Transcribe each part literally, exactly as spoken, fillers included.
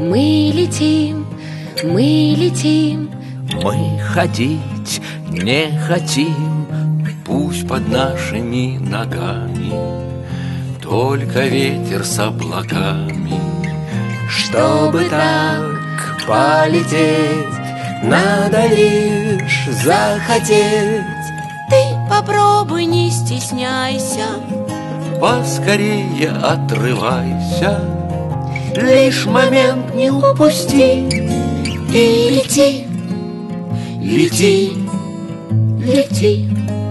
Мы летим, мы летим. Мы ходить не хотим, пусть под нашими ногами только ветер с облаками. Чтобы так полететь, надо лишь захотеть. Ты попробуй, не стесняйся, поскорее отрывайся, лишь момент не упусти и лети, лети, лети.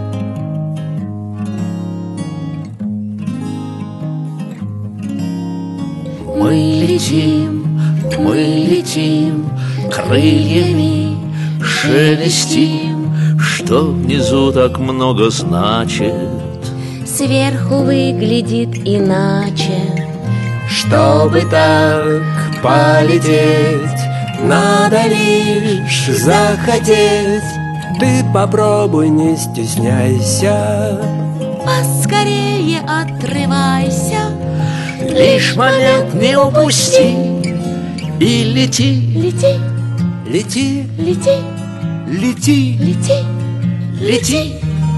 Мы летим, мы летим, крыльями шелестим, что внизу так много значит, сверху выглядит иначе. Чтобы так полететь, надо лишь захотеть. Ты попробуй, не стесняйся, поскорее отрывайся, лишь момент не упусти и лети, лети, лети, лети, лети, лети, лети.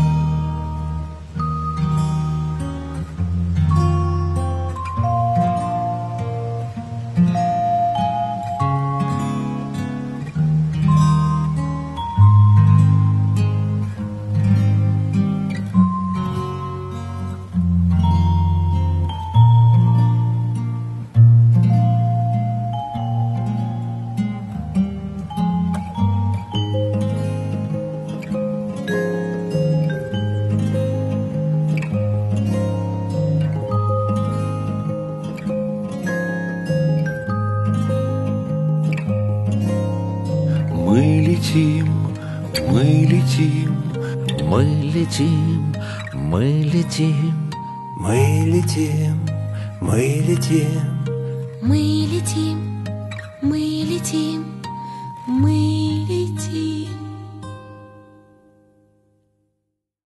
Мы летим, мы летим, мы летим, мы летим, Мы летим, мы летим, мы летим, мы летим, мы